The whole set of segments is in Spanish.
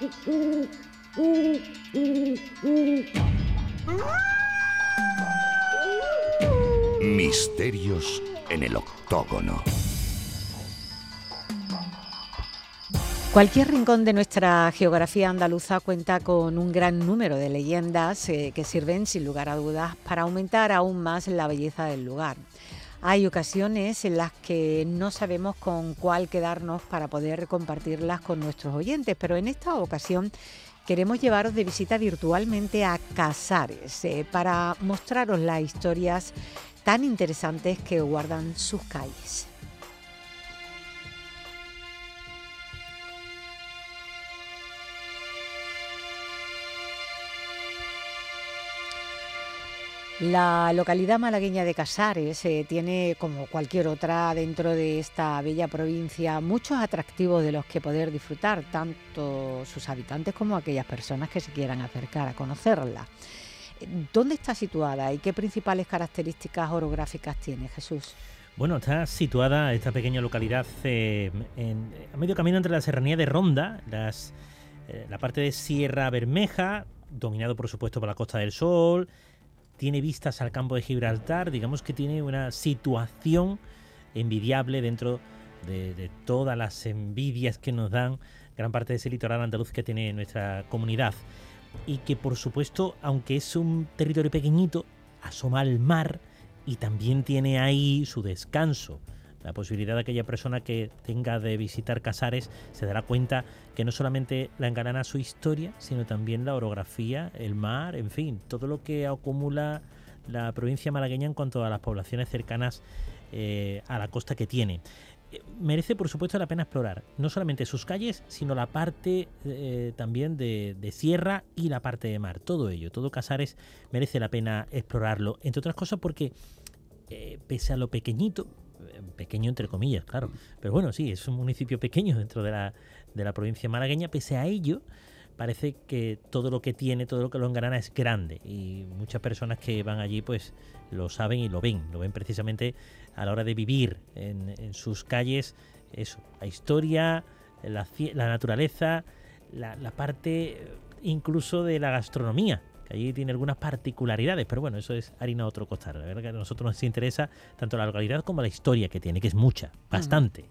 Misterios en el octógono. Cualquier rincón de nuestra geografía andaluza cuenta con un gran número de leyendas que sirven, sin lugar a dudas, para aumentar aún más la belleza del lugar. Hay ocasiones en las que no sabemos con cuál quedarnos para poder compartirlas con nuestros oyentes, pero en esta ocasión queremos llevaros de visita virtualmente a Casares para mostraros las historias tan interesantes que guardan sus calles. La localidad malagueña de Casares tiene, como cualquier otra dentro de esta bella provincia, muchos atractivos de los que poder disfrutar, tanto sus habitantes como aquellas personas que se quieran acercar a conocerla. ¿Dónde está situada y qué principales características orográficas tiene, Jesús? Bueno, está situada esta pequeña localidad a medio camino entre la serranía de Ronda, la parte de Sierra Bermeja, dominado por supuesto por la Costa del Sol. Tiene vistas al campo de Gibraltar, digamos que tiene una situación envidiable dentro de todas las envidias que nos dan gran parte de ese litoral andaluz que tiene nuestra comunidad. Y que por supuesto, aunque es un territorio pequeñito, asoma al mar y también tiene ahí su descanso. La posibilidad de aquella persona que tenga de visitar Casares se dará cuenta que no solamente la engalana su historia, sino también la orografía, el mar, en fin, todo lo que acumula la provincia malagueña en cuanto a las poblaciones cercanas a la costa que tiene. Merece, por supuesto, la pena explorar no solamente sus calles, sino la parte también de sierra y la parte de mar. Todo ello, todo Casares merece la pena explorarlo, entre otras cosas porque pese a lo pequeño entre comillas, claro, pero bueno, sí, es un municipio pequeño dentro de la provincia malagueña. Pese a ello, parece que todo lo que tiene, todo lo que lo engalana es grande, y muchas personas que van allí pues lo saben y lo ven precisamente a la hora de vivir en sus calles. Eso, la historia, la naturaleza, la parte incluso de la gastronomía, que allí tiene algunas particularidades, pero bueno, eso es harina de otro costal. La verdad que a nosotros nos interesa tanto la localidad como la historia que tiene, que es mucha, bastante.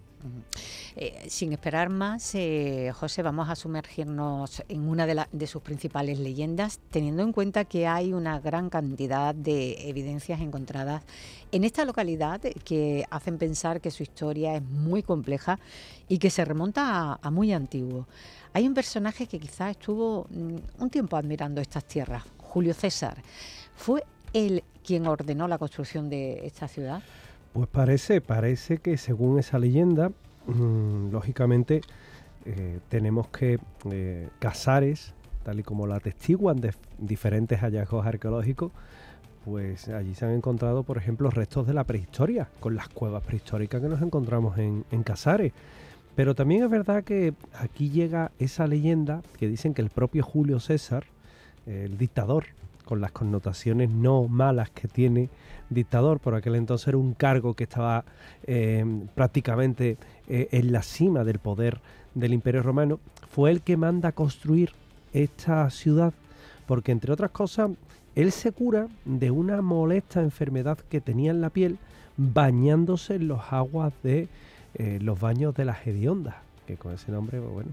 Sin esperar más, José, vamos a sumergirnos en una de sus principales leyendas, teniendo en cuenta que hay una gran cantidad de evidencias encontradas en esta localidad que hacen pensar que su historia es muy compleja y que se remonta a muy antiguo. Hay un personaje que quizás estuvo un tiempo admirando estas tierras, Julio César. ¿Fue él quien ordenó la construcción de esta ciudad? Pues parece que según esa leyenda, lógicamente tenemos que Casares, tal y como la atestiguan de diferentes hallazgos arqueológicos, pues allí se han encontrado, por ejemplo, restos de la prehistoria, con las cuevas prehistóricas que nos encontramos en Casares. Pero también es verdad que aquí llega esa leyenda que dicen que el propio Julio César, el dictador, con las connotaciones no malas que tiene dictador, por aquel entonces era un cargo que estaba prácticamente en la cima del poder del Imperio Romano, fue el que manda construir esta ciudad, porque entre otras cosas él se cura de una molesta enfermedad que tenía en la piel bañándose en los aguas de los baños de las Hediondas, que con ese nombre, bueno,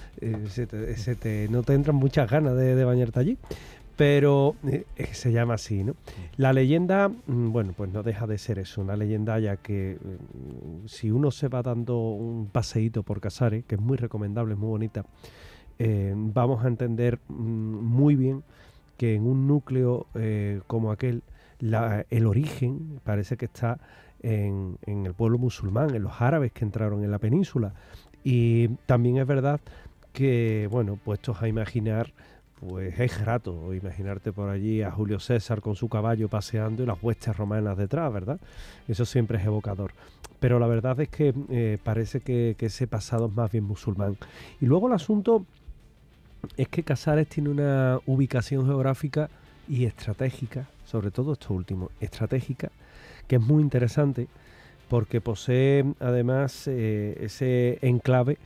no te entran muchas ganas de bañarte allí, pero se llama así, ¿no? La leyenda, bueno, pues no deja de ser eso, una leyenda, ya que si uno se va dando un paseíto por Casares, que es muy recomendable, es muy bonita, vamos a entender muy bien que en un núcleo como aquel, el origen parece que está en el pueblo musulmán, en los árabes que entraron en la península. Y también es verdad que, bueno, puestos a imaginar, pues es grato imaginarte por allí a Julio César con su caballo paseando y las huestes romanas detrás, ¿verdad? Eso siempre es evocador. Pero la verdad es que parece que ese pasado es más bien musulmán. Y luego el asunto es que Casares tiene una ubicación geográfica y estratégica, sobre todo esto último, estratégica, que es muy interesante porque posee además ese enclave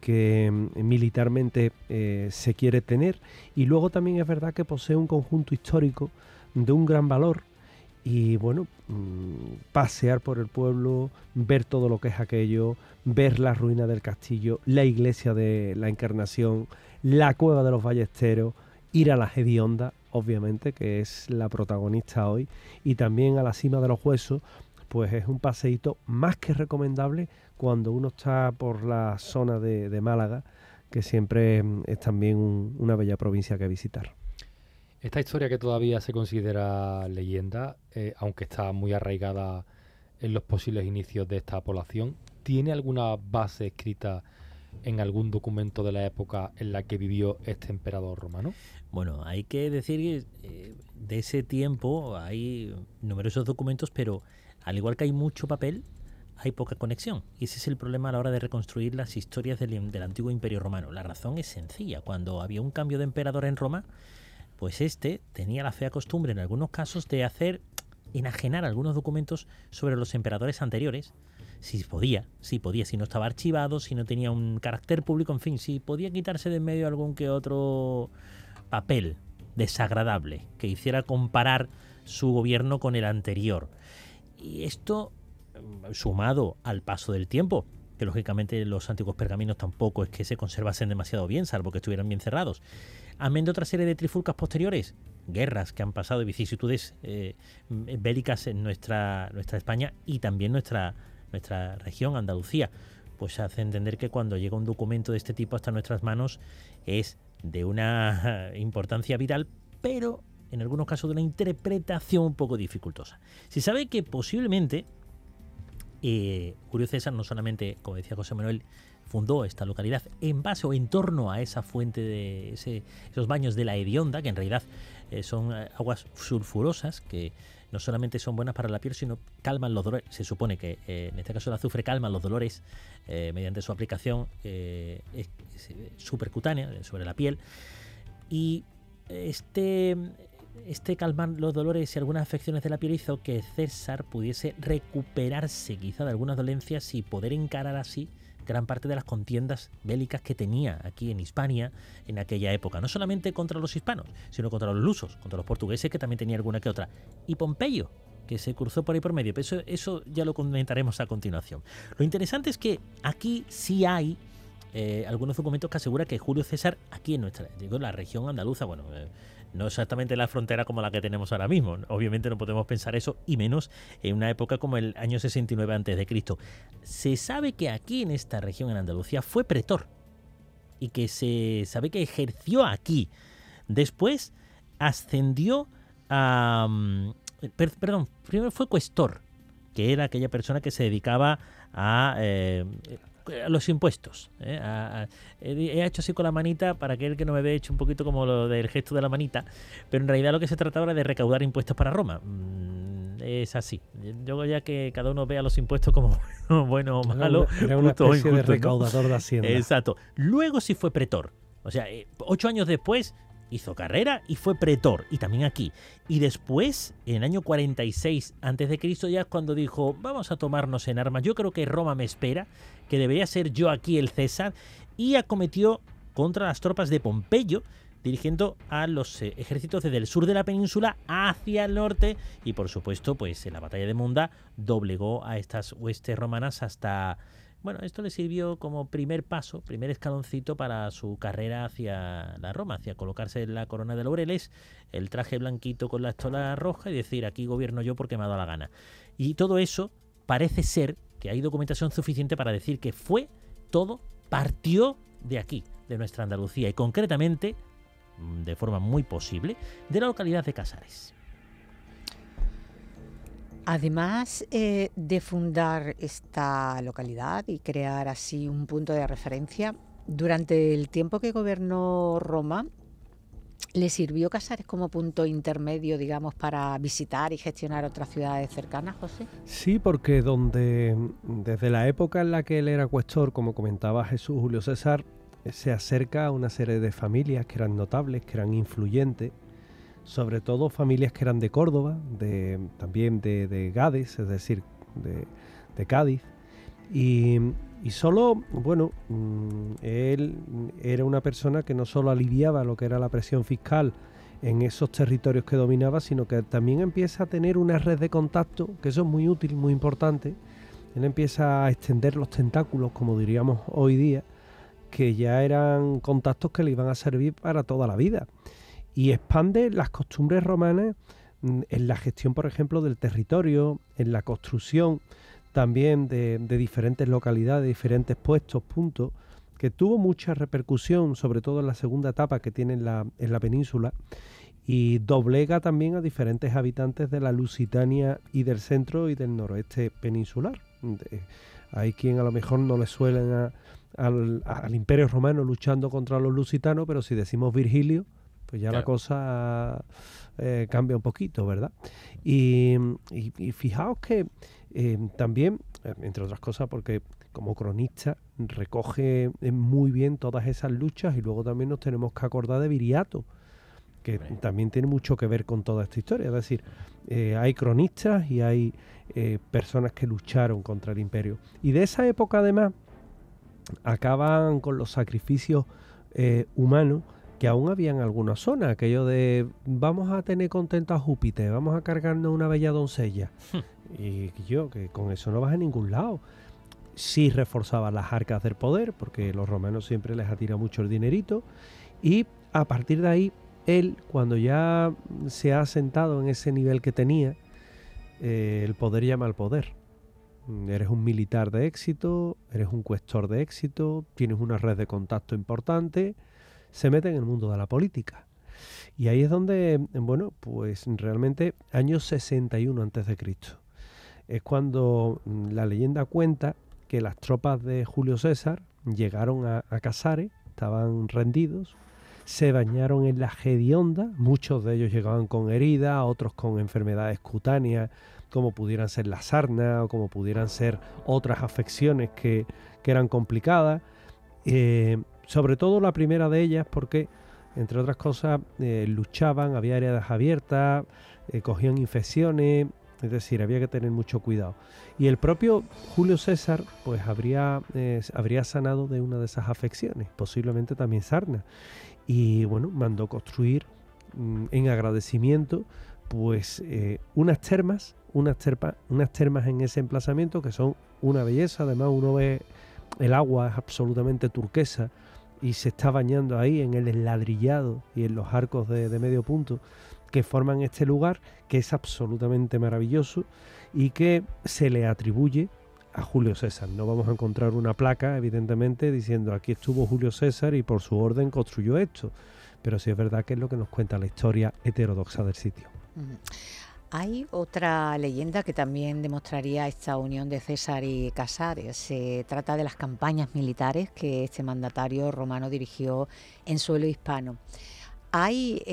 que militarmente se quiere tener, y luego también es verdad que posee un conjunto histórico de un gran valor. Y bueno, pasear por el pueblo, ver todo lo que es aquello, ver la ruina del castillo, la iglesia de la Encarnación, la cueva de los Ballesteros, ir a la Hedionda, obviamente, que es la protagonista hoy, y también a la Cima de los Huesos, pues es un paseíto más que recomendable cuando uno está por la zona de Málaga, que siempre es también una bella provincia que visitar. Esta historia, que todavía se considera leyenda, aunque está muy arraigada en los posibles inicios de esta población, ¿tiene alguna base escrita en algún documento de la época en la que vivió este emperador romano? Bueno, hay que decir que de ese tiempo hay numerosos documentos, pero al igual que hay mucho papel, hay poca conexión. Y ese es el problema a la hora de reconstruir las historias del antiguo Imperio Romano. La razón es sencilla. Cuando había un cambio de emperador en Roma, pues tenía la fea costumbre en algunos casos de enajenar algunos documentos sobre los emperadores anteriores, si podía, si no estaba archivado, si no tenía un carácter público, en fin, si podía quitarse de en medio algún que otro papel desagradable que hiciera comparar su gobierno con el anterior. Y esto, sumado al paso del tiempo, que lógicamente los antiguos pergaminos tampoco es que se conservasen demasiado bien, salvo que estuvieran bien cerrados, amén de otra serie de trifulcas posteriores, guerras que han pasado y vicisitudes bélicas en nuestra España y también nuestra región, Andalucía, pues hace entender que cuando llega un documento de este tipo hasta nuestras manos es de una importancia vital, pero en algunos casos de una interpretación un poco dificultosa. Se sabe que posiblemente Julio César no solamente, como decía José Manuel, fundó esta localidad en base o en torno a esa fuente de esos baños de la Hedionda, que en realidad son aguas sulfurosas que no solamente son buenas para la piel, sino calman los dolores. Se supone que en este caso el azufre calma los dolores mediante su aplicación supercutánea sobre la piel. Y calmar los dolores y algunas afecciones de la piel hizo que César pudiese recuperarse quizá de algunas dolencias y poder encarar así gran parte de las contiendas bélicas que tenía aquí en Hispania en aquella época, no solamente contra los hispanos, sino contra los lusos, contra los portugueses, que también tenía alguna que otra, y Pompeyo, que se cruzó por ahí por medio, pero eso ya lo comentaremos a continuación. Lo interesante es que aquí sí hay algunos documentos que aseguran que Julio César, aquí en la región andaluza, no exactamente la frontera como la que tenemos ahora mismo, obviamente no podemos pensar eso, y menos en una época como el año 69 a.C. Se sabe que aquí en esta región, en Andalucía, fue pretor, y que se sabe que ejerció aquí. Después ascendió a... primero fue cuestor, que era aquella persona que se dedicaba a los impuestos. He hecho así con la manita para aquel que no me ve, hecho un poquito como lo del gesto de la manita, pero en realidad lo que se trataba era de recaudar impuestos para Roma. Es así. Yo ya que cada uno vea los impuestos como bueno o malo. Era una especie de recaudador de Hacienda. Exacto. Luego sí fue pretor. O sea, 8 años después hizo carrera y fue pretor, y también aquí. Y después, en el año 46 a.C., ya es cuando dijo, vamos a tomarnos en armas, yo creo que Roma me espera, que debería ser yo aquí el César, y acometió contra las tropas de Pompeyo, dirigiendo a los ejércitos desde el sur de la península hacia el norte, y por supuesto, pues en la batalla de Munda doblegó a estas huestes romanas hasta... Bueno, esto le sirvió como primer paso, primer escaloncito para su carrera hacia la Roma, hacia colocarse la corona de laureles, el traje blanquito con la estola roja y decir, aquí gobierno yo porque me ha dado la gana. Y todo eso parece ser que hay documentación suficiente para decir que partió de aquí, de nuestra Andalucía, y concretamente, de forma muy posible, de la localidad de Casares. Además de fundar esta localidad y crear así un punto de referencia, durante el tiempo que gobernó Roma, ¿le sirvió Casares como punto intermedio, digamos, para visitar y gestionar otras ciudades cercanas, José? Sí, porque desde la época en la que él era cuestor, como comentaba Jesús, Julio César se acerca a una serie de familias que eran notables, que eran influyentes, sobre todo familias que eran de Córdoba, también de Gades, es decir, de Cádiz, y Y solo, bueno, él era una persona que no solo aliviaba lo que era la presión fiscal en esos territorios que dominaba, sino que también empieza a tener una red de contacto, que eso es muy útil, muy importante. Él empieza a extender los tentáculos, como diríamos hoy día, que ya eran contactos que le iban a servir para toda la vida. Y expande las costumbres romanas en la gestión, por ejemplo, del territorio, en la construcción también de diferentes localidades, diferentes puestos, puntos, que tuvo mucha repercusión, sobre todo en la segunda etapa que tiene en la península, y doblega también a diferentes habitantes de la Lusitania y del centro y del noroeste peninsular. Hay quien a lo mejor no le suelen al Imperio Romano luchando contra los lusitanos, pero si decimos Virgilio, pues ya claro, la cosa cambia un poquito, ¿verdad? Y fijaos que también, entre otras cosas, porque como cronista recoge muy bien todas esas luchas, y luego también nos tenemos que acordar de Viriato, que también tiene mucho que ver con toda esta historia. Es decir, hay cronistas y hay personas que lucharon contra el imperio. Y de esa época, además, acaban con los sacrificios humanos, que aún había en algunas zonas, aquello de vamos a tener contento a Júpiter, vamos a cargarnos una bella doncella. Y que con eso no vas a ningún lado. Sí reforzaba las arcas del poder, porque los romanos siempre les atira mucho el dinerito, y a partir de ahí, él, cuando ya se ha asentado en ese nivel que tenía, el poder llama al poder. Eres un militar de éxito, eres un cuestor de éxito, tienes una red de contacto importante, se mete en el mundo de la política. Y ahí es donde, bueno, pues realmente año 61 a.C. es cuando la leyenda cuenta que las tropas de Julio César llegaron a Casares, estaban rendidos, se bañaron en la Gedionda, muchos de ellos llegaban con heridas, otros con enfermedades cutáneas, como pudieran ser la sarna o como pudieran ser otras afecciones que eran complicadas. Sobre todo la primera de ellas porque, entre otras cosas, luchaban, había heridas abiertas, cogían infecciones, es decir, había que tener mucho cuidado. Y el propio Julio César pues habría sanado de una de esas afecciones, posiblemente también sarna. Y bueno, mandó construir en agradecimiento pues unas termas en ese emplazamiento que son una belleza. Además, uno ve el agua es absolutamente turquesa y se está bañando ahí en el esladrillado y en los arcos de medio punto que forman este lugar, que es absolutamente maravilloso y que se le atribuye a Julio César. No vamos a encontrar una placa, evidentemente, diciendo aquí estuvo Julio César y por su orden construyó esto, pero sí es verdad que es lo que nos cuenta la historia heterodoxa del sitio. Hay otra leyenda que también demostraría esta unión de César y Casares. Se trata de las campañas militares que este mandatario romano dirigió en suelo hispano. ¿Hay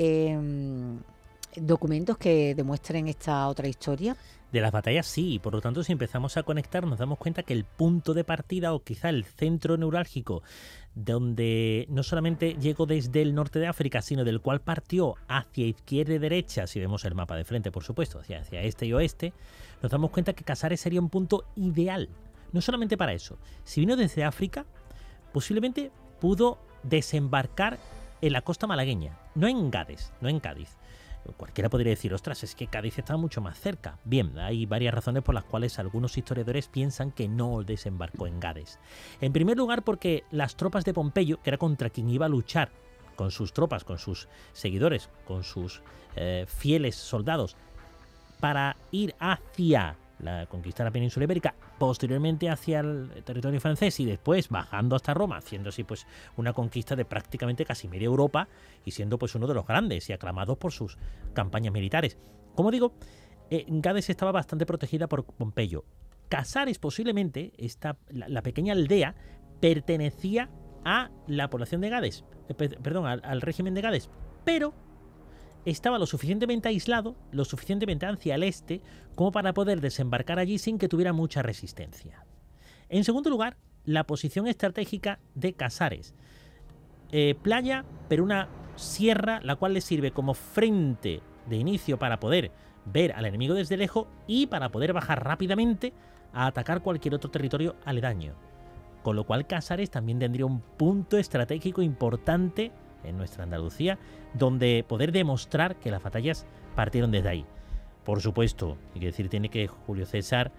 documentos que demuestren esta otra historia? De las batallas sí, y por lo tanto si empezamos a conectar nos damos cuenta que el punto de partida o quizá el centro neurálgico donde no solamente llegó desde el norte de África, sino del cual partió hacia izquierda y derecha, si vemos el mapa de frente por supuesto, hacia este y oeste, nos damos cuenta que Casares sería un punto ideal, no solamente para eso. Si vino desde África, posiblemente pudo desembarcar en la costa malagueña, no en Gades, no en Cádiz. Cualquiera podría decir, ostras, es que Cádiz está mucho más cerca. Bien, hay varias razones por las cuales algunos historiadores piensan que no desembarcó en Gades. En primer lugar, porque las tropas de Pompeyo, que era contra quien iba a luchar, con sus tropas, con sus seguidores, con sus fieles soldados, para ir hacia la conquista de la península ibérica, posteriormente hacia el territorio francés y después bajando hasta Roma, haciendo así pues una conquista de prácticamente casi media Europa y siendo pues uno de los grandes y aclamados por sus campañas militares. Como digo, Gades estaba bastante protegida por Pompeyo. Casares posiblemente, la pequeña aldea, pertenecía a la población de Gades, al régimen de Gades, pero estaba lo suficientemente aislado, lo suficientemente hacia el este, como para poder desembarcar allí sin que tuviera mucha resistencia. En segundo lugar, la posición estratégica de Casares. Playa, pero una sierra, la cual le sirve como frente de inicio para poder ver al enemigo desde lejos y para poder bajar rápidamente a atacar cualquier otro territorio aledaño. con lo cual Casares también tendría un punto estratégico importante en nuestra Andalucía, donde poder demostrar que las batallas partieron desde ahí. Por supuesto, hay que decir, tiene que Julio César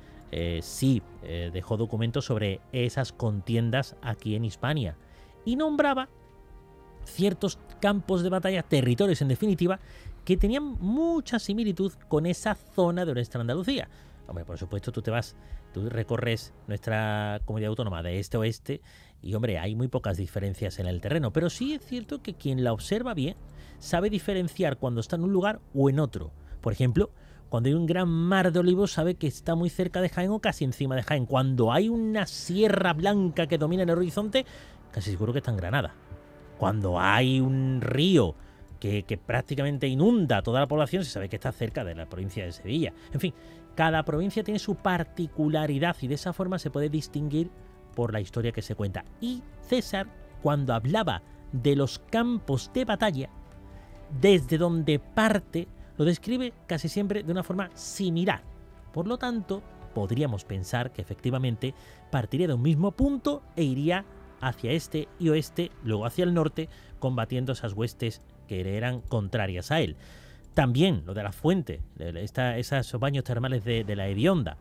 dejó documentos sobre esas contiendas aquí en Hispania y nombraba ciertos campos de batalla, territorios en definitiva, que tenían mucha similitud con esa zona de nuestra Andalucía. Hombre, por supuesto, tú recorres nuestra comunidad autónoma de este a oeste y, hombre, hay muy pocas diferencias en el terreno, pero sí es cierto que quien la observa bien sabe diferenciar cuando está en un lugar o en otro. Por ejemplo, cuando hay un gran mar de olivos sabe que está muy cerca de Jaén o casi encima de Jaén. Cuando hay una sierra blanca que domina en el horizonte, casi seguro que está en Granada. Cuando hay un río que prácticamente inunda toda la población, se sabe que está cerca de la provincia de Sevilla. En fin, cada provincia tiene su particularidad y de esa forma se puede distinguir por la historia que se cuenta. Y César, cuando hablaba de los campos de batalla, desde donde parte, lo describe casi siempre de una forma similar. Por lo tanto, podríamos pensar que efectivamente partiría de un mismo punto e iría hacia este y oeste, luego hacia el norte, combatiendo esas huestes que eran contrarias a él. También lo de la fuente, esos baños termales de la Hedionda.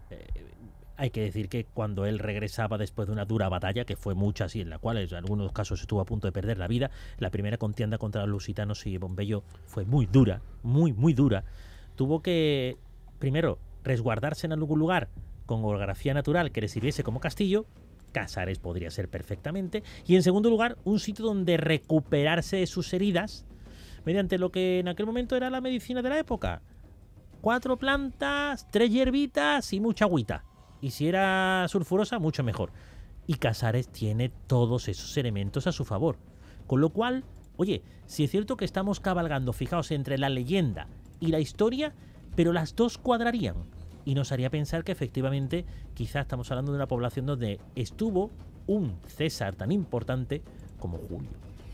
Hay que decir que cuando él regresaba después de una dura batalla, que fue muchas y en la cual en algunos casos estuvo a punto de perder la vida, la primera contienda contra los lusitanos y Bombello fue muy dura, muy dura. Tuvo que, primero, resguardarse en algún lugar con orografía natural que le sirviese como castillo. Casares podría ser perfectamente. Y en segundo lugar, un sitio donde recuperarse de sus heridas mediante lo que en aquel momento era la medicina de la época. 4 plantas, 3 hierbitas y mucha agüita. Y si era sulfurosa, mucho mejor. Y Casares tiene todos esos elementos a su favor. Con lo cual, oye, si es cierto que estamos cabalgando, fijaos, entre la leyenda y la historia, pero las dos cuadrarían. Y nos haría pensar que efectivamente quizás estamos hablando de una población donde estuvo un César tan importante como Julio.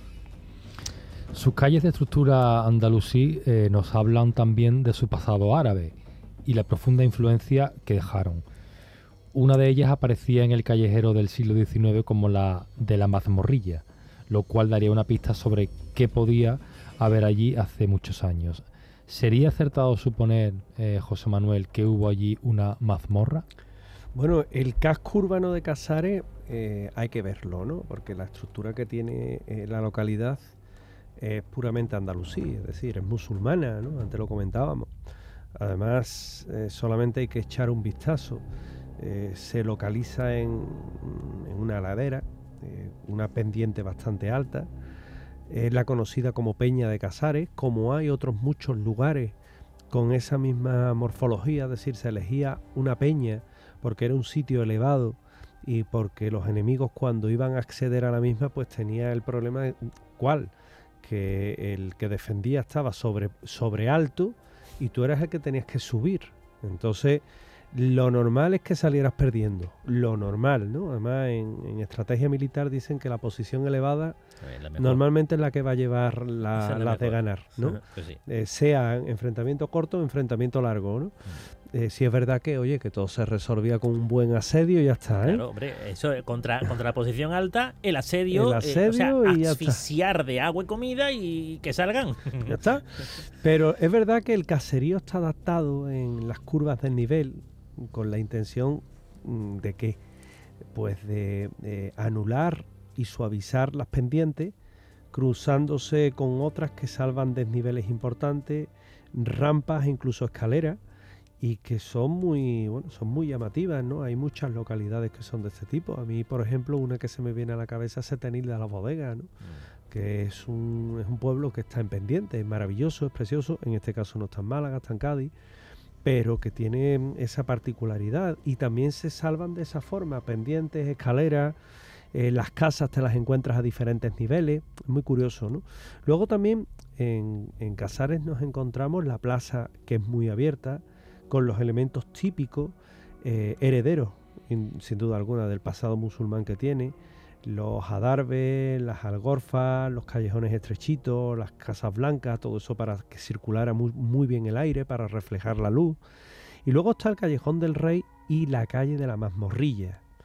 Sus calles de estructura andalusí nos hablan también de su pasado árabe y la profunda influencia que dejaron. Una de ellas aparecía en el callejero del siglo XIX como la de la mazmorrilla, lo cual daría una pista sobre qué podía haber allí hace muchos años. ¿Sería acertado suponer, José Manuel, que hubo allí una mazmorra? Bueno, el casco urbano de Casares hay que verlo, ¿no? Porque la estructura que tiene la localidad es puramente andalusí, es decir, es musulmana, ¿no? Antes lo comentábamos. Además, solamente hay que echar un vistazo. Se localiza en una ladera, una pendiente bastante alta. Es la conocida como Peña de Casares, como hay otros muchos lugares con esa misma morfología, es decir, se elegía una peña porque era un sitio elevado y porque los enemigos cuando iban a acceder a la misma pues tenía el problema ¿cuál? Que el que defendía estaba sobre alto y tú eras el que tenías que subir. Entonces lo normal es que salieras perdiendo, lo normal, ¿no? Además en estrategia militar dicen que la posición elevada normalmente es la que va a llevar las de ganar, ¿no? Pues sí. Sea enfrentamiento corto o enfrentamiento largo, ¿no? Sí es verdad que, oye, que todo se resolvía con un buen asedio y ya está, ¿eh? Claro, hombre, eso contra la posición alta, el asedio y ya asfixiar está. De agua y comida y que salgan. Ya está. Pero es verdad que el caserío está adaptado en las curvas del nivel con la intención de ¿qué? Pues de anular y suavizar las pendientes, cruzándose con otras que salvan desniveles importantes, rampas e incluso escaleras, y que son muy llamativas, ¿no? Hay muchas localidades que son de este tipo. A mí, por ejemplo, una que se me viene a la cabeza es Setenil de la Bodega, ¿no? Que es un pueblo que está en pendiente, es maravilloso, es precioso. En este caso no está en Málaga, está en Cádiz, pero que tiene esa particularidad y también se salvan de esa forma, pendientes, escaleras, las casas te las encuentras a diferentes niveles, es muy curioso, ¿no? Luego también en Casares nos encontramos la plaza, que es muy abierta, con los elementos típicos, herederos, sin duda alguna, del pasado musulmán que tiene, los adarbes, las algorfas, los callejones estrechitos, las casas blancas, todo eso para que circulara muy bien el aire, para reflejar la luz. Y luego está el Callejón del Rey y la calle de la Mazmorrilla,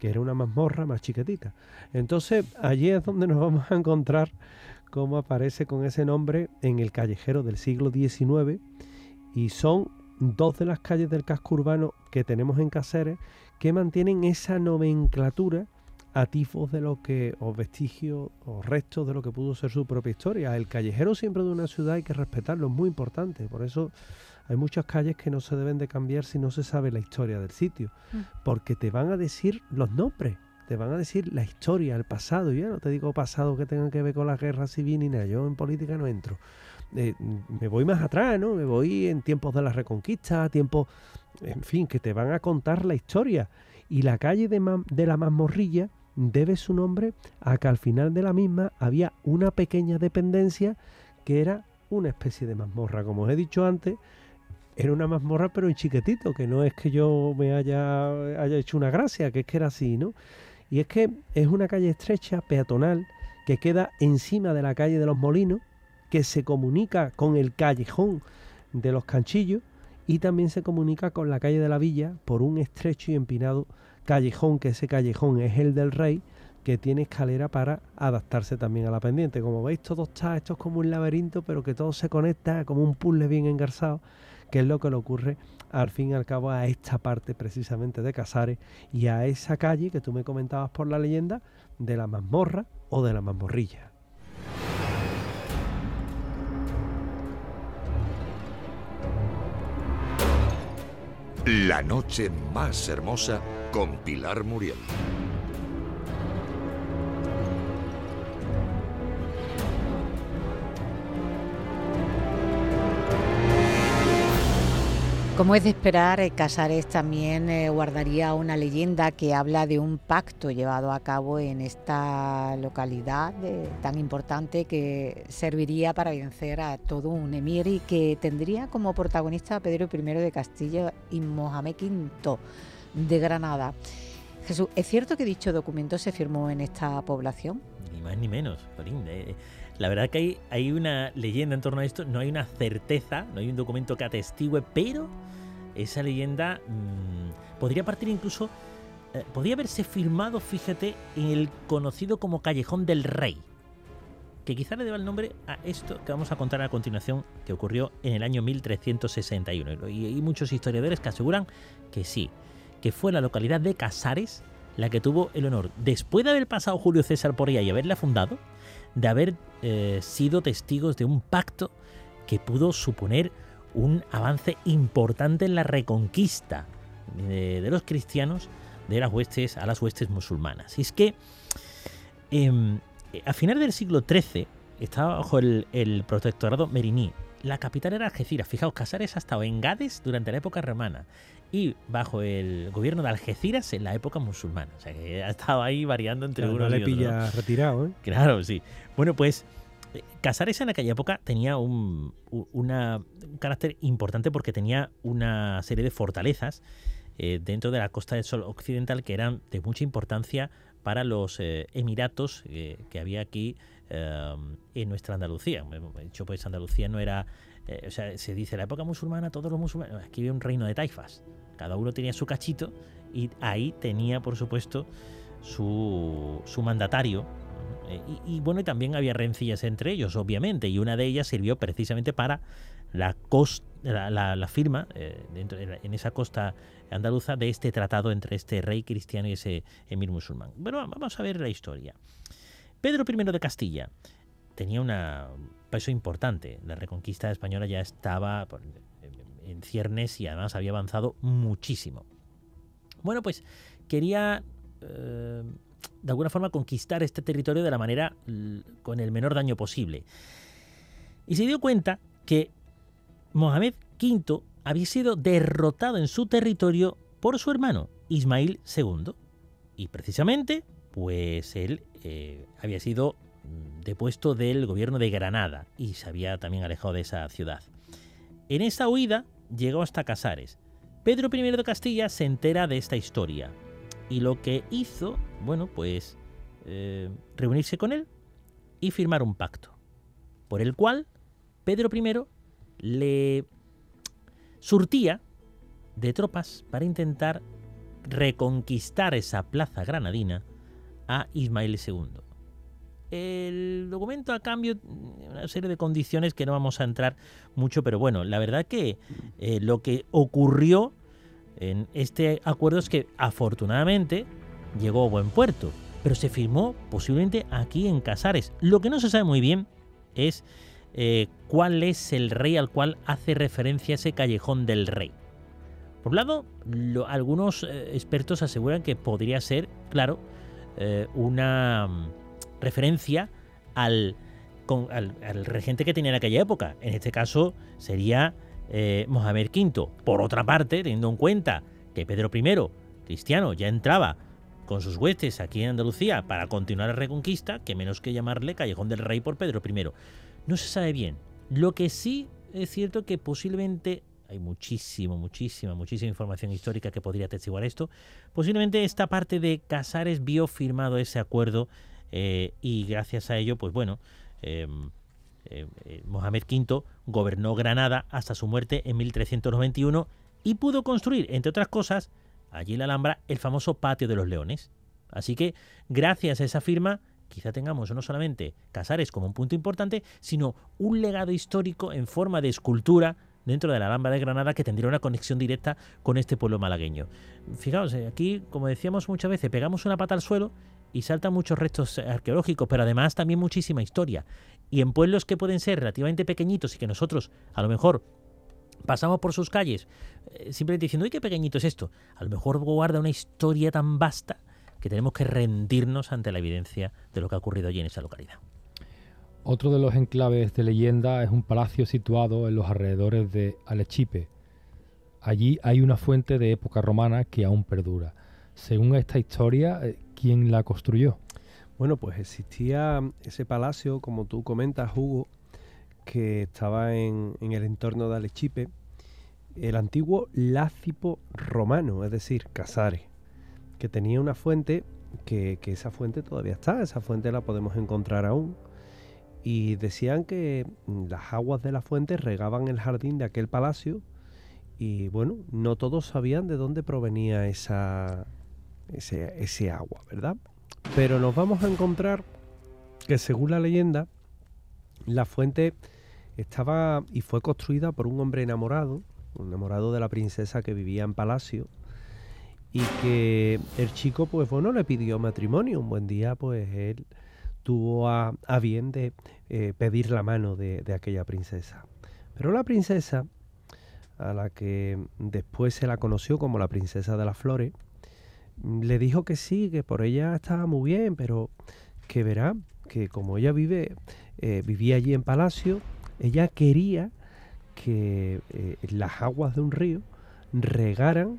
que era una mazmorra más chiquitita. Entonces allí es donde nos vamos a encontrar cómo aparece con ese nombre en el callejero del siglo XIX, y son dos de las calles del casco urbano que tenemos en Cáceres que mantienen esa nomenclatura a tifos de lo que, o vestigios o restos de lo que pudo ser su propia historia. El callejero siempre de una ciudad hay que respetarlo, es muy importante. Por eso hay muchas calles que no se deben de cambiar si no se sabe la historia del sitio, porque te van a decir los nombres, te van a decir la historia, el pasado. Yo no te digo pasado que tengan que ver con la guerra civil ni nada, yo en política no entro. Me voy más atrás, ¿no? Me voy en tiempos de la Reconquista, tiempos, en fin, que te van a contar la historia. Y la calle de la Mazmorrilla debe su nombre a que al final de la misma había una pequeña dependencia que era una especie de mazmorra. Como os he dicho antes, era una mazmorra pero en chiquitito, que no es que yo me haya hecho una gracia, que es que era así, ¿no? Y es que es una calle estrecha, peatonal, que queda encima de la calle de los Molinos, que se comunica con el callejón de los Canchillos y también se comunica con la calle de la Villa por un estrecho y empinado callejón, que ese callejón es el del Rey, que tiene escalera para adaptarse también a la pendiente. Como veis, todo está, esto es como un laberinto, pero que todo se conecta como un puzzle bien engarzado, que es lo que le ocurre al fin y al cabo a esta parte precisamente de Casares y a esa calle que tú me comentabas por la leyenda de la mazmorra o de la mazmorrilla. La noche más hermosa con Pilar Muriel. Como es de esperar, Casares también guardaría una leyenda que habla de un pacto llevado a cabo en esta localidad tan importante, que serviría para vencer a todo un emir y que tendría como protagonista a Pedro I de Castilla y Mohamed V de Granada. Jesús, ¿es cierto que dicho documento se firmó en esta población? Ni más ni menos, Parín. La verdad que hay una leyenda en torno a esto, no hay una certeza, no hay un documento que atestigue, pero esa leyenda podría partir incluso, podría haberse firmado, fíjate, en el conocido como Callejón del Rey, que quizá le deba el nombre a esto que vamos a contar a continuación, que ocurrió en el año 1361. Y hay muchos historiadores que aseguran que sí, que fue la localidad de Casares la que tuvo el honor, después de haber pasado Julio César por ella y haberla fundado, de haber sido testigos de un pacto que pudo suponer un avance importante en la reconquista de los cristianos de las huestes a las huestes musulmanas. Y es que a finales del siglo XIII estaba bajo el protectorado meriní. La capital era Algeciras. Fijaos, Casares ha estado en Gades durante la época romana y bajo el gobierno de Algeciras en la época musulmana. O sea, que ha estado ahí variando entre uno y otro. No le pilla retirado, ¿eh? Claro, sí. Bueno, pues Casares en aquella época tenía un carácter importante porque tenía una serie de fortalezas dentro de la Costa del Sol occidental que eran de mucha importancia para los emiratos que había aquí en nuestra Andalucía. De hecho, pues Andalucía no era... o sea, se dice la época musulmana, todos los musulmanes... Aquí había un reino de taifas. Cada uno tenía su cachito y ahí tenía, por supuesto, su mandatario. Y bueno, y también había rencillas entre ellos, obviamente, y una de ellas sirvió precisamente para la firma en esa costa andaluza de este tratado entre este rey cristiano y ese emir musulmán. Bueno, vamos a ver la historia. Pedro I de Castilla tenía un peso importante. La reconquista española ya estaba en ciernes y además había avanzado muchísimo. Bueno, pues quería de alguna forma conquistar este territorio de la manera con el menor daño posible. Y se dio cuenta que Mohamed V había sido derrotado en su territorio por su hermano Ismail II. Y precisamente, pues él había sido depuesto del gobierno de Granada y se había también alejado de esa ciudad. En esa huida llegó hasta Casares. Pedro I de Castilla se entera de esta historia y lo que hizo, bueno, pues reunirse con él y firmar un pacto, por el cual Pedro I le surtía de tropas para intentar reconquistar esa plaza granadina a Ismael II. El documento a cambio una serie de condiciones que no vamos a entrar mucho, pero bueno, la verdad que lo que ocurrió en este acuerdo es que afortunadamente llegó a buen puerto, pero se firmó posiblemente aquí en Casares. Lo que no se sabe muy bien es cuál es el rey al cual hace referencia ese Callejón del Rey. Por un lado, algunos expertos aseguran que podría ser, claro, una referencia al regente que tenía en aquella época. En este caso sería Mohamed V. Por otra parte, teniendo en cuenta que Pedro I, cristiano, ya entraba con sus huestes aquí en Andalucía para continuar la reconquista, que menos que llamarle Callejón del Rey por Pedro I. No se sabe bien. Lo que sí es cierto que posiblemente hay muchísima información histórica que podría atestiguar esto. Posiblemente esta parte de Casares vio firmado ese acuerdo y gracias a ello, pues bueno, Mohamed V gobernó Granada hasta su muerte en 1391 y pudo construir, entre otras cosas, allí en la Alhambra, el famoso Patio de los Leones. Así que, gracias a esa firma, quizá tengamos no solamente Casares como un punto importante, sino un legado histórico en forma de escultura dentro de la Alhambra de Granada que tendría una conexión directa con este pueblo malagueño. Fijaos, aquí, como decíamos muchas veces, pegamos una pata al suelo y saltan muchos restos arqueológicos, pero además también muchísima historia. Y en pueblos que pueden ser relativamente pequeñitos y que nosotros, a lo mejor, pasamos por sus calles simplemente diciendo, ¡ay, qué pequeñito es esto! A lo mejor guarda una historia tan vasta que tenemos que rendirnos ante la evidencia de lo que ha ocurrido allí en esa localidad. Otro de los enclaves de leyenda es un palacio situado en los alrededores de Alechipe. Allí hay una fuente de época romana que aún perdura. Según esta historia, ¿quién la construyó? Bueno, pues existía ese palacio, como tú comentas, Hugo, que estaba en el entorno de Alechipe, el antiguo Lácipo romano, es decir, Casares, que tenía una fuente, que esa fuente todavía está, esa fuente la podemos encontrar aún, y decían que las aguas de la fuente regaban el jardín de aquel palacio, y bueno, no todos sabían de dónde provenía ese agua, ¿verdad? Pero nos vamos a encontrar que según la leyenda, la fuente estaba y fue construida por un hombre enamorado de la princesa que vivía en palacio, y que el chico, pues bueno, le pidió matrimonio. Un buen día, pues él tuvo a bien de pedir la mano de aquella princesa. Pero la princesa, a la que después se la conoció como la princesa de las flores, le dijo que sí, que por ella estaba muy bien, pero que verá, que como ella vivía allí en palacio, ella quería que las aguas de un río regaran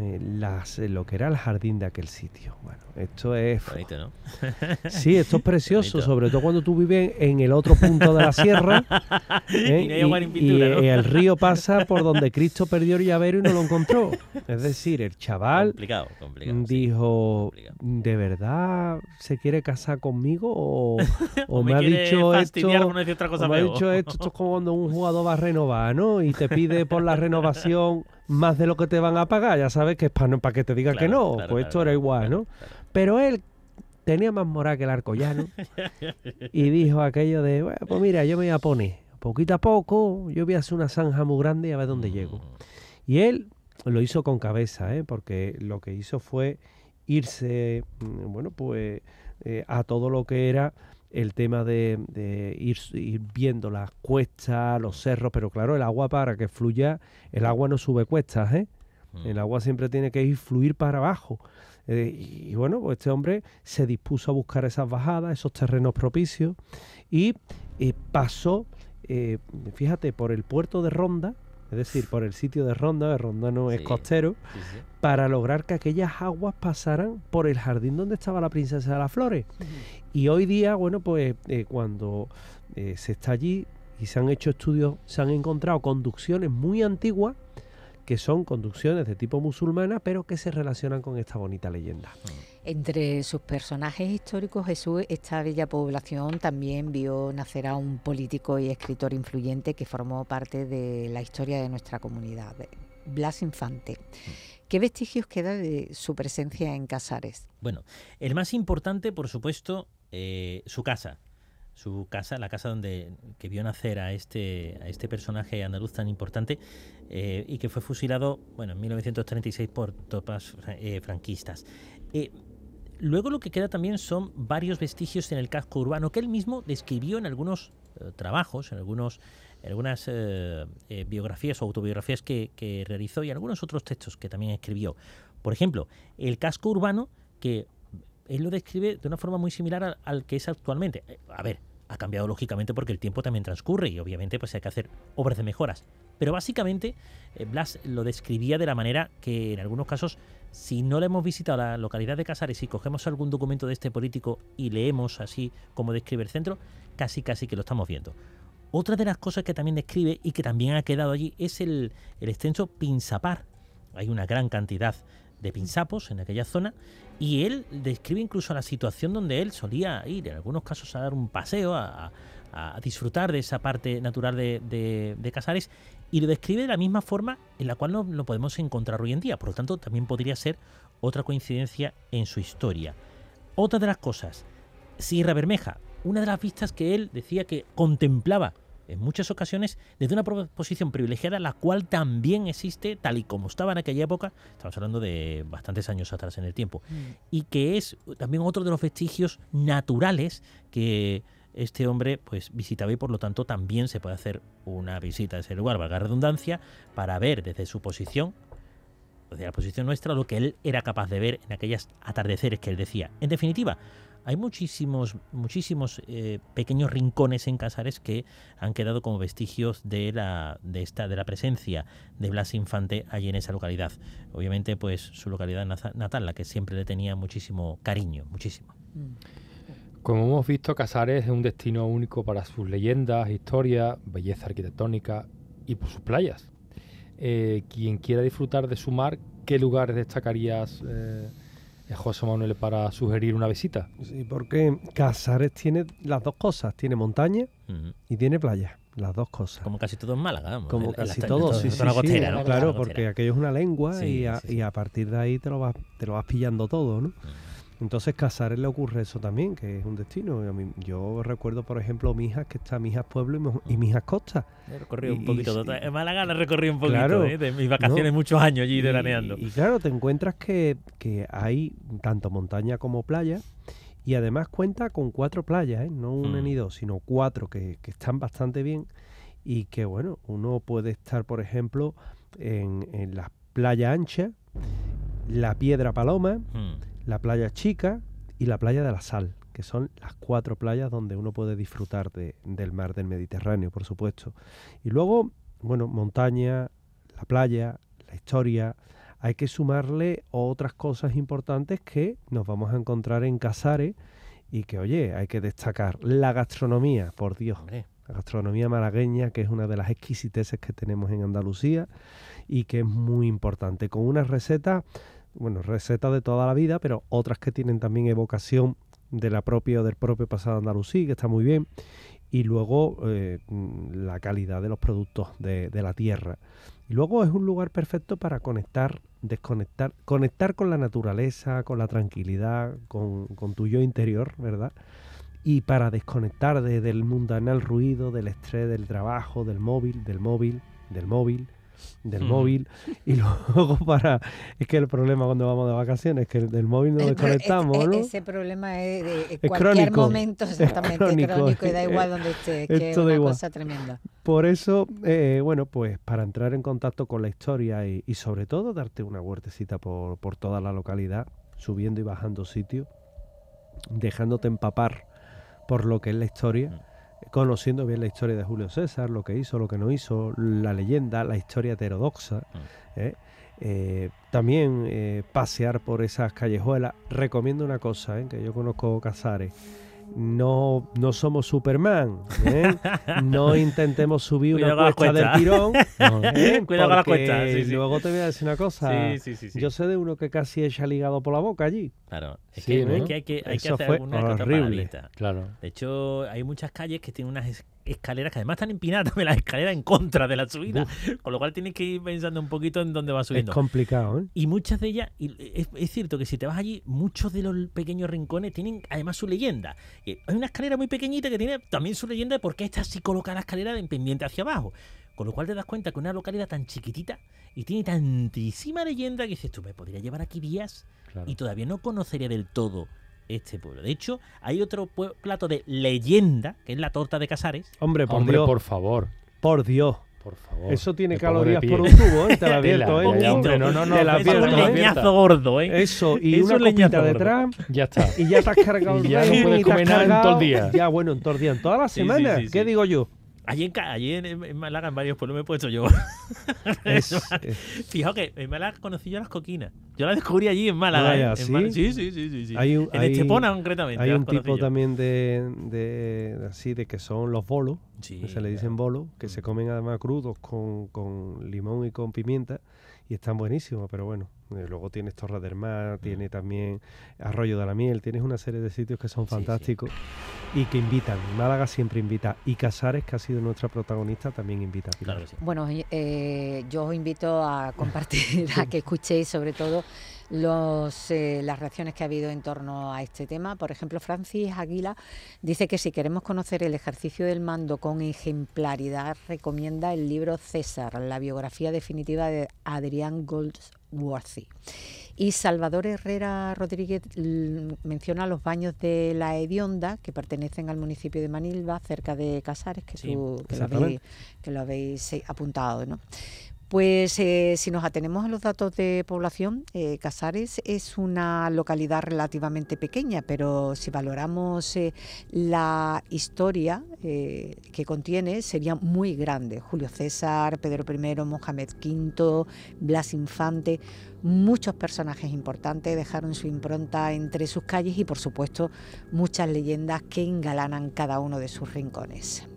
lo que era el jardín de aquel sitio. Bueno, esto es bonito, ¿no? Sí, esto es precioso, sobre todo cuando tú vives en el otro punto de la sierra y no hay agua ni pintura, ¿no? el río pasa por donde Cristo perdió el llavero y no lo encontró. Es decir, el chaval complicado, dijo, sí, ¿de verdad se quiere casar conmigo o me ha quiere dicho fastidiar esto? por no decir otra cosa Me ha peor? dicho esto es como cuando un jugador va a renovar, ¿no? Y te pide por la renovación más de lo que te van a pagar. Ya sabes que es para que te diga que no. Pues esto era igual, ¿no? Pero él tenía más moral que el arcollano y dijo aquello de, bueno, pues mira, yo me voy a poner poquito a poco, yo voy a hacer una zanja muy grande y a ver dónde llego. Y él lo hizo con cabeza, porque lo que hizo fue irse, bueno, pues a todo lo que era el tema de ir viendo las cuestas, los cerros, pero claro, el agua, para que fluya, el agua no sube cuestas, el agua siempre tiene que fluir para abajo. Y bueno, pues este hombre se dispuso a buscar esas bajadas, esos terrenos propicios, y pasó, fíjate, por el puerto de Ronda, es decir, por el sitio de Ronda no es costero, sí. Para lograr que aquellas aguas pasaran por el jardín donde estaba la princesa de las flores. Y hoy día, bueno, pues cuando se está allí y se han hecho estudios, se han encontrado conducciones muy antiguas, que son conducciones de tipo musulmana, pero que se relacionan con esta bonita leyenda. Entre sus personajes históricos, Jesús, esta bella población también vio nacer a un político y escritor influyente que formó parte de la historia de nuestra comunidad. Blas Infante. ¿Qué vestigios queda de su presencia en Casares? Bueno, el más importante, por supuesto, su casa, la casa que vio nacer a este personaje andaluz tan importante y que fue fusilado, bueno, en 1936 por tropas franquistas. Luego lo que queda también son varios vestigios en el casco urbano que él mismo describió en algunos trabajos, en algunas biografías o autobiografías que realizó y algunos otros textos que también escribió. Por ejemplo, el casco urbano, que él lo describe de una forma muy similar al que es actualmente. A ver, ha cambiado lógicamente porque el tiempo también transcurre y obviamente pues hay que hacer obras de mejoras. Pero básicamente Blas lo describía de la manera que en algunos casos, si no le hemos visitado la localidad de Casares y cogemos algún documento de este político y leemos así como describe el centro, casi que lo estamos viendo. Otra de las cosas que también describe y que también ha quedado allí es el extenso pinzapar. Hay una gran cantidad de pinzapos en aquella zona y él describe incluso la situación donde él solía ir en algunos casos a dar un paseo, a disfrutar de esa parte natural de Casares, y lo describe de la misma forma en la cual no lo podemos encontrar hoy en día. Por lo tanto, también podría ser otra coincidencia en su historia. Otra de las cosas, Sierra Bermeja, una de las vistas que él decía que contemplaba en muchas ocasiones desde una posición privilegiada, la cual también existe tal y como estaba en aquella época, estamos hablando de bastantes años atrás en el tiempo, y que es también otro de los vestigios naturales que este hombre pues visitaba, y por lo tanto también se puede hacer una visita a ese lugar, valga la redundancia, para ver desde su posición, desde la posición nuestra, lo que él era capaz de ver en aquellos atardeceres que él decía. En definitiva, hay muchísimos pequeños rincones en Casares que han quedado como vestigios de la presencia de Blas Infante allí en esa localidad. Obviamente, pues su localidad natal, la que siempre le tenía muchísimo cariño, muchísimo. Como hemos visto, Casares es un destino único para sus leyendas, historias, belleza arquitectónica y por sus playas. Quien quiera disfrutar de su mar, ¿qué lugares destacarías, José Manuel, para sugerir una visita? Sí, porque Casares tiene las dos cosas, tiene montaña y tiene playa, las dos cosas. Como casi todo en Málaga, vamos. Como casi todo, sí, costera, ¿no? Claro, porque aquello es una lengua sí, y a partir de ahí te lo vas pillando todo, ¿no? Entonces Casares le ocurre eso también, que es un destino. Yo recuerdo, por ejemplo, Mijas, que está Mijas Pueblo y Mijas Costa. He recorrido un poquito. En Málaga le recorrí un poquito, claro, de mis vacaciones, muchos años allí veraneando. Y claro, te encuentras que hay tanto montaña como playa, y además cuenta con 4 playas, no una ni dos, sino 4 que están bastante bien, y que bueno, uno puede estar, por ejemplo, en la playa ancha, la Piedra Paloma, la playa chica y la playa de la Sal, que son las 4 playas donde uno puede disfrutar del mar del Mediterráneo, por supuesto. Y luego, bueno, montaña, la playa, la historia. Hay que sumarle otras cosas importantes que nos vamos a encontrar en Casares y que, oye, hay que destacar la gastronomía, por Dios. Hombre. La gastronomía malagueña, que es una de las exquisiteces que tenemos en Andalucía y que es muy importante, con unas recetas de toda la vida, pero otras que tienen también evocación del propio pasado andalusí, que está muy bien, y luego la calidad de los productos de la tierra. Y luego es un lugar perfecto para conectar con la naturaleza, con la tranquilidad, con tu yo interior, ¿verdad? Y para desconectar del mundanal ruido, del estrés, del trabajo, del móvil, y luego es que el problema cuando vamos de vacaciones es que del móvil nos desconectamos, ¿no? Ese problema es de es cualquier crónico, momento, exactamente, crónico, y da igual donde esté, que es una cosa tremenda. Por eso, pues para entrar en contacto con la historia y sobre todo darte una huertecita por toda la localidad, subiendo y bajando sitios, dejándote empapar por lo que es la historia, conociendo bien la historia de Julio César, lo que hizo, lo que no hizo, la leyenda, la historia heterodoxa, también pasear por esas callejuelas. Recomiendo una cosa, que yo conozco Casares. No somos Superman, no intentemos subir una cuesta del tirón, cuidado con la cuesta. Sí, luego te voy a decir una cosa. Sí. Yo sé de uno que casi echa ligado por la boca allí. Claro, es sí, que hay que hacer alguna horrible. que otra Claro. De hecho, hay muchas calles que tienen unas escaleras que además están empinadas también las escaleras en contra de la subida, con lo cual tienes que ir pensando un poquito en dónde vas subiendo. Es complicado, ¿eh? Y muchas de ellas, es cierto que si te vas allí, muchos de los pequeños rincones tienen además su leyenda. Hay una escalera muy pequeñita que tiene también su leyenda de por qué está así colocada la escalera de pendiente hacia abajo. Con lo cual te das cuenta que una localidad tan chiquitita y tiene tantísima leyenda que dices, tú me podría llevar aquí días y todavía no conocería del todo este pueblo. De hecho, hay otro plato de leyenda, que es la torta de Casares. Hombre, Dios. por favor. Por Dios. Por favor. Eso tiene calorías por un tubo, ¿eh? Te la advierto, ¿eh? Hombre, no. Te la Es un advierto, ¿eh? leñazo gordo, ¿eh? Eso, y Es una un leñazo copita gordo. detrás. Ya está. Y ya te has cargado Y ya no tren, puedes y te has comer nada en todo el cargado- día. Ya, bueno, en todo el día, en toda la Sí, semana. sí, ¿Qué sí. digo yo? Allí en Málaga, en varios pueblos me he puesto yo. Es- Fijaos que en Málaga conocí yo las coquinas. Yo las descubrí allí en Málaga. Vaya, En ¿sí? Sí. Hay un- en hay- Estepona, concretamente. Hay las un conocí tipo yo. también de así de que son los bolos, Sí, que se le dicen bolos, que se comen además crudos con limón y con pimienta y están buenísimos, pero bueno, luego tienes Torre del Mar, tiene también Arroyo de la Miel, tienes una serie de sitios que son Sí, fantásticos y que invitan. Málaga siempre invita y Casares, que ha sido nuestra protagonista, también invita. Pilar. Claro que sí. Bueno, yo os invito a compartir, a que escuchéis sobre todo las reacciones que ha habido en torno a este tema. Por ejemplo, Francis Aguila dice que si queremos conocer el ejercicio del mando con ejemplaridad, recomienda el libro César, la biografía definitiva de Adrián Goldsworthy. Y Salvador Herrera Rodríguez menciona los baños de la Hedionda, que pertenecen al municipio de Manilva, cerca de Casares, que, Sí, que lo habéis apuntado, ¿no? Pues si nos atenemos a los datos de población, Casares es una localidad relativamente pequeña, pero si valoramos la historia que contiene, sería muy grande. Julio César, Pedro I, Mohamed V, Blas Infante, muchos personajes importantes dejaron su impronta entre sus calles y, por supuesto, muchas leyendas que engalanan cada uno de sus rincones.